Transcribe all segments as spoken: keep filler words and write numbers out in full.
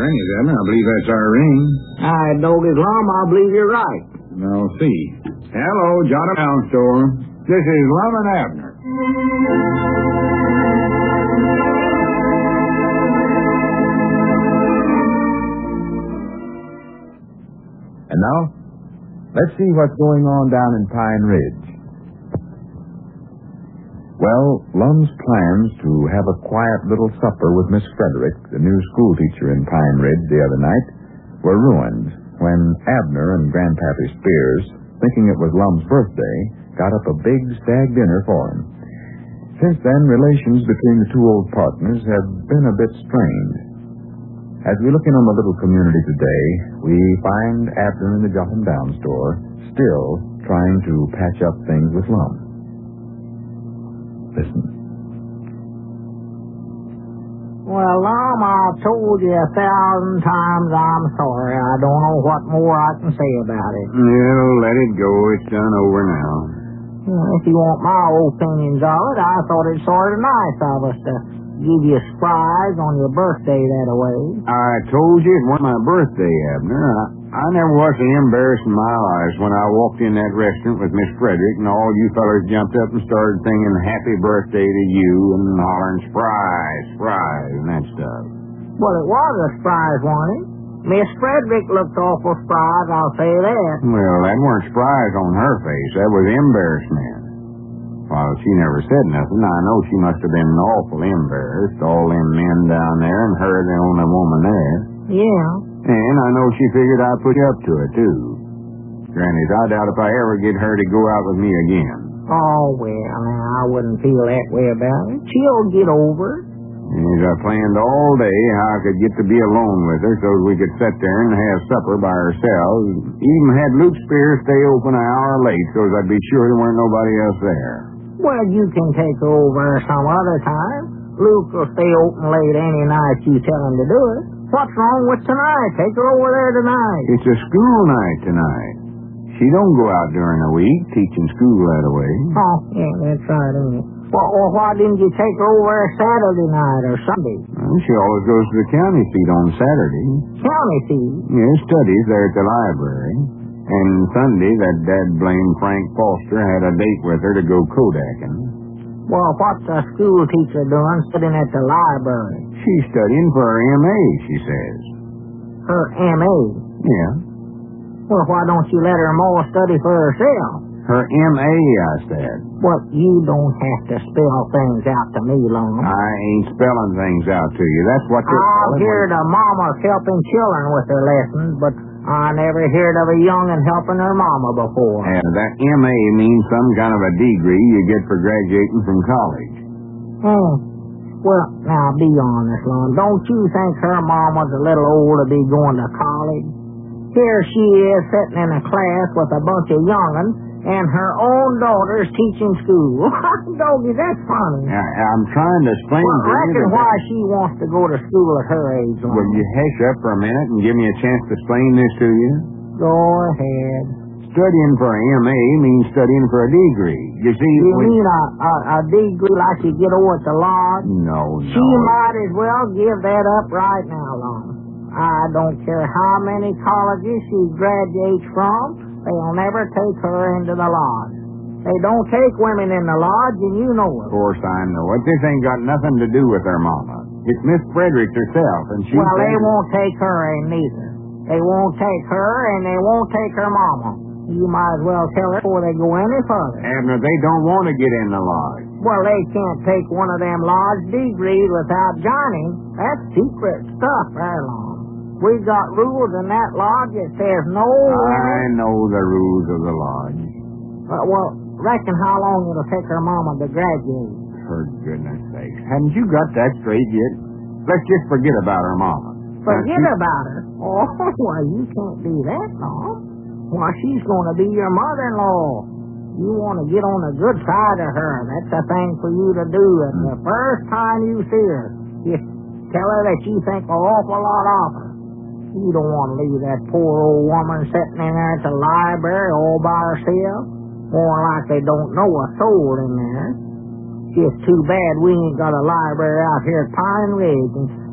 Granny's, Abner. I believe that's our ring. I don't get Lum. I believe you're right. Now, see. Hello, John Brown Store. This is Lum and Abner. And now, let's see what's going on down in Pine Ridge. Well, Lum's plans to have a quiet little supper with Miss Frederick, the new schoolteacher in Pine Ridge, the other night, were ruined when Abner and Grandpappy Spears, thinking it was Lum's birthday, got up a big stag dinner for him. Since then, relations between the two old partners have been a bit strained. As we look in on the little community today, we find Abner in the Jot 'em Down store still trying to patch up things with Lum. Listen. Well, Lum, I've told you a thousand times I'm sorry. I don't know what more I can say about it. Well, let it go. It's done over now. Well, if you want my opinions of it, I thought it sort of nice of us to give you a surprise on your birthday that way. I told you it wasn't my birthday, Abner. I, I never was so embarrassed in my life when I walked in that restaurant with Miss Frederick and all you fellas jumped up and started singing happy birthday to you and hollering surprise, surprise and that stuff. Well, it was a surprise, wasn't it? Miss Frederick looked awful surprised, I'll say that. Well, that weren't surprise on her face. That was embarrassment. Well, she never said nothing. I know she must have been awful embarrassed, all them men down there and her the only woman there. Yeah. And I know she figured I'd put you up to it, too. Granny's, I doubt if I ever get her to go out with me again. Oh, well, now, I wouldn't feel that way about it. She'll get over it. Yes, I planned all day how I could get to be alone with her so we could sit there and have supper by ourselves. Even had Luke Spears stay open an hour late so I'd be sure there weren't nobody else there. Well, you can take her over some other time. Luke will stay open late any night you tell him to do it. What's wrong with tonight? Take her over there tonight. It's a school night tonight. She don't go out during the week teaching school that way. Oh, yeah, that's right, isn't it? Well, well, why didn't you take her over there Saturday night or Sunday? Well, she always goes to the county seat on Saturday. County seat? Yeah, studies there at the library. And Sunday, that dad-blamed Frank Foster had a date with her to go Kodaking. Well, what's a school teacher doing sitting at the library? She's studying for her M A, she says. Her M A? Yeah. Well, why don't you let her more study for herself? Her M A, I said. Well, you don't have to spell things out to me, Lum. I ain't spelling things out to you. That's what you're... I've heard of mamas helping children with their lessons, but I never heard of a young'un helping her mama before. And that M A means some kind of a degree you get for graduating from college. Hmm. Well, now, be honest, Lum. Don't you think her mama's a little old to be going to college? Here she is sitting in a class with a bunch of young'uns, and her own daughter's teaching school. Doggy, that's funny. I, I'm trying to explain well, to you... I reckon that why she wants to go to school at her age. Lum. Will you hush up for a minute and give me a chance to explain this to you? Go ahead. Studying for an M A means studying for a degree. You see... You when... mean a, a, a degree like you get over at the lodge? No, no. She might as well give that up right now, Lum. I don't care how many colleges she graduates from, they'll never take her into the lodge. They don't take women in the lodge, and you know it. Of course I know it. This ain't got nothing to do with her mama. It's Miss Frederick herself, and she... Well, they won't take her in neither. They won't take her, and they won't take her mama. You might as well tell her before they go any further. Abner, they don't want to get in the lodge. Well, they can't take one of them lodge degrees without joining. That's secret stuff, there, Lum. We've got rules in that lodge that says no... I know the rules of the lodge. Uh, well, reckon how long it'll take her mama to graduate. For goodness sakes. Haven't you got that straight yet? Let's just forget about her mama. Forget she... about her? Oh, well, you can't do that, Mom. Why, she's going to be your mother-in-law. You want to get on the good side of her. That's the thing for you to do. And the first time you see her, just tell her that you think an awful lot of her. You don't want to leave that poor old woman sitting in there at the library all by herself. More like they don't know a soul in there. Just too bad we ain't got a library out here at Pine Ridge. And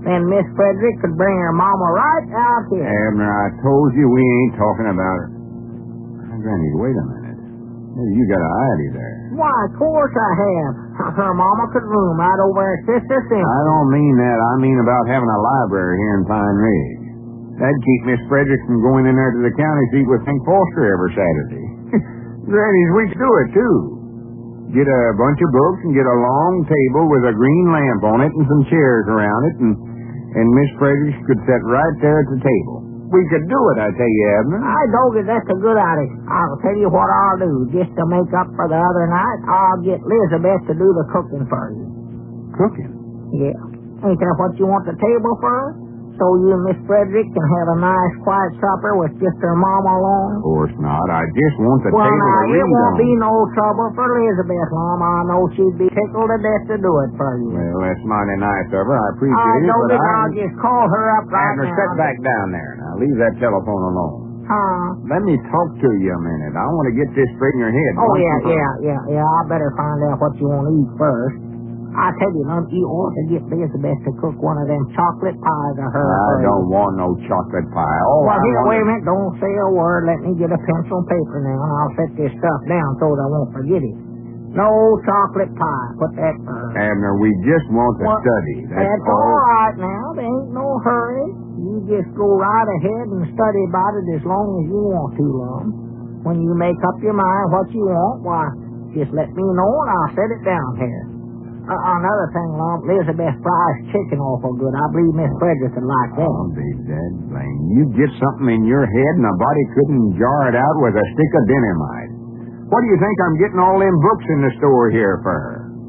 Then Miss Frederick could bring her mama right out here. Abner, I told you we ain't talking about her. Granny, wait a minute. Maybe you got a idea there. Why, of course I have. Her mama could room right over at Sister Cynthia. I don't mean that. I mean about having a library here in Pine Ridge. That'd keep Miss Frederick from going in there to the county seat with Hank Foster every Saturday. Granny's, we could do it, too. Get a bunch of books and get a long table with a green lamp on it and some chairs around it, and, and Miss Frederick could sit right there at the table. We could do it, I tell you, Abner. I told you that's a good idea. I'll tell you what I'll do. Just to make up for the other night, I'll get Elizabeth to do the cooking for you. Cooking? Yeah. Ain't that what you want the table for? So you and Miss Frederick can have a nice, quiet supper with just her mama alone? Of course not. I just want the well, table now, to read it won't on. be no trouble for Elizabeth, Mom. I know she'd be tickled to death to do it for you. Well, that's mighty nice of her. I appreciate I it, know but that I... I'll just call her up right Abner, now. sit back down there. Now, leave that telephone alone. Huh? Let me talk to you a minute. I want to get this straight in your head. Oh, Don't yeah, you? yeah, yeah, yeah. I better find out what you want to eat first. I tell you, Lum, you ought to get Elizabeth to cook one of them chocolate pies of her. I don't want no chocolate pie. Oh, well, I here, want wait a to... minute. Don't say a word. Let me get a pencil and paper now, and I'll set this stuff down so that I won't forget it. No chocolate pie. Put that first. Abner, we just want to Well, study. That's, That's all. all right now. There ain't no hurry. You just go right ahead and study about it as long as you want to, Lum. When you make up your mind what you want, why, just let me know and I'll set it down here. Uh, another thing, Lum, Elizabeth fries chicken awful good. I believe Miss Frederick would like that. Oh, be dead blame. You get something in your head and a body couldn't jar it out with a stick of dynamite. What do you think I'm getting all them books in the store here for?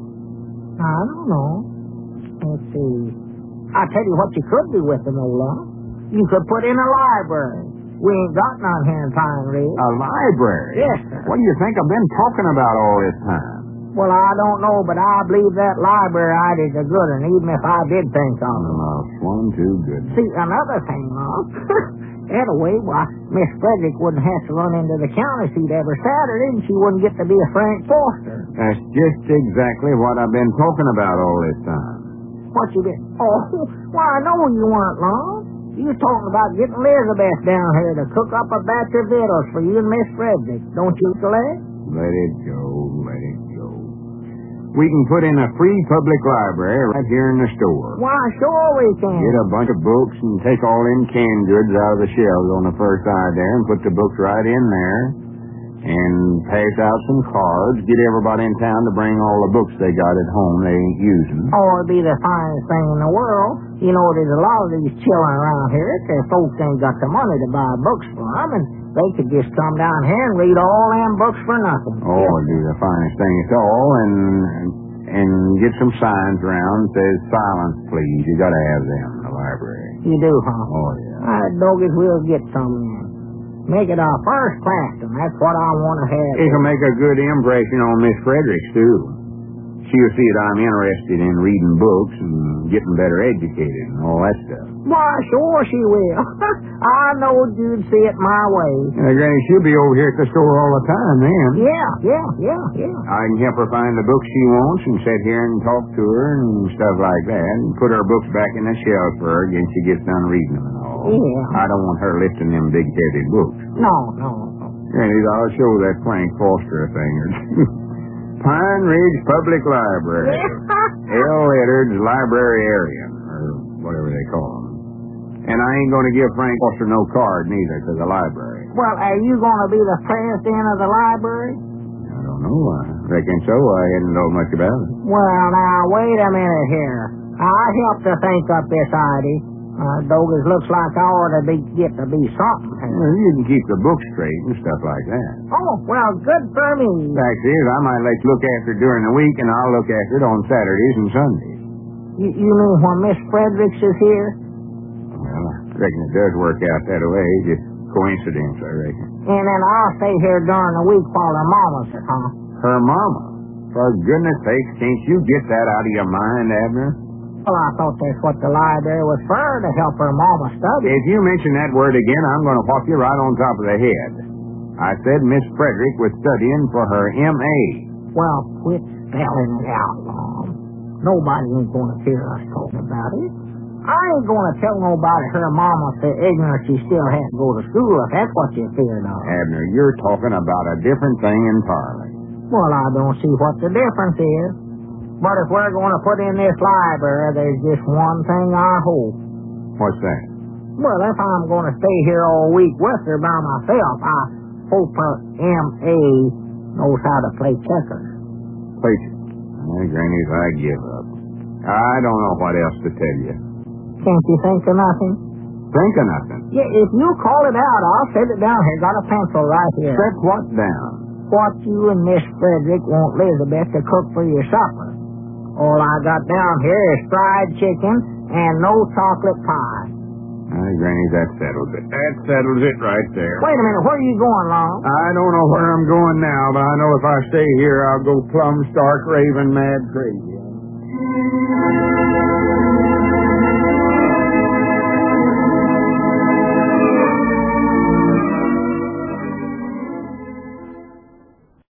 I don't know. Let's see. I'll tell you what you could do with them, old Lum. You could put in a library. We ain't got none here in Pine Ridge. A library? Yes, sir. What do you think I've been talking about all this time? Well, I don't know, but I believe that library idea's a good one, even if I did think of it. Oh, one too good. See, another thing, Mom. Anyway, why, Miss Frederick wouldn't have to run into the county seat every Saturday, and she wouldn't get to be a Frank Foster. That's just exactly what I've been talking about all this time. What you been? Oh, well, I know you weren't, Mom. You was talking about getting Elizabeth down here to cook up a batch of victuals for you and Miss Frederick. Don't you, Collect? Let it go, let it go. We can put in a free public library right here in the store. Why, sure we can. Get a bunch of books and take all them canned goods out of the shelves on the first side there and put the books right in there and pass out some cards. Get everybody in town to bring all the books they got at home they ain't using. Oh, it'd be the finest thing in the world. You know, there's a lot of these children around here that their folks ain't got the money to buy books for them, and they could just come down here and read all them books for nothing. Oh, it'd be the finest thing at all, and and get some signs around that says silence, please. You gotta have them in the library. You do, huh? Oh, yeah. I doggies will get some in. Make it a first class, and that's what I want to have. It'll make a good impression on Miss Fredericks, too. She'll see that I'm interested in reading books and getting better educated and all that stuff. Why, sure she will. I know you'd see it my way. Uh, Granny, she'll be over here at the store all the time then. Yeah, yeah, yeah, yeah. I can help her find the books she wants and sit here and talk to her and stuff like that and put her books back in the shelf for her when she gets done reading them and all. Yeah. I don't want her lifting them big, heavy books. No, no, no. Granny, I'll show that Frank Foster a thing or two. Pine Ridge Public Library. L. Edwards Librarian, or whatever they call them. And I ain't going to give Frank Foster no card neither to the library. Well, are you going to be the president of the library? I don't know. I reckon so. I hadn't know much about it. Well, now, wait a minute here. I helped to think up this idea. Uh, Doggers looks like I ought to be, get to be something here. Well, you can keep the books straight and stuff like that. Oh, well, good for me. Fact is, I might let you look after it during the week, and I'll look after it on Saturdays and Sundays. You, you mean when Miss Fredericks is here? Well, I reckon it does work out that way. Just coincidence, I reckon. And then I'll stay here during the week while her mama's at home. Her mama? For goodness sake, can't you get that out of your mind, Abner? Well, I thought that's what the library was for, to help her mama study. If you mention that word again, I'm going to whop you right on top of the head. I said Miss Frederick was studying for her M A Well, quit spelling it out, Mom. Nobody ain't going to hear us talking about it. I ain't gonna tell nobody her mama so ignorant she still has to go to school if that's what you're fearing of. Abner, you're talking about a different thing entirely. Well, I don't see what the difference is. But if we're going to put in this library, there's just one thing I hope. What's that? Well, if I'm going to stay here all week with her by myself, I hope her M A knows how to play checkers. Play checkers? Hey, Grannies, I give up. I don't know what else to tell you. Can't you think of nothing? Think of nothing? Yeah, if you call it out, I'll set it down here. Got a pencil right here. Set what down? What you and Miss Frederick want Elizabeth to cook for your supper. All I got down here is fried chicken and no chocolate pie. Hey, Granny, that settles it. That settles it right there. Wait a minute, where are you going, Long? I don't know where I'm going now, but I know if I stay here, I'll go plumb stark raving mad crazy.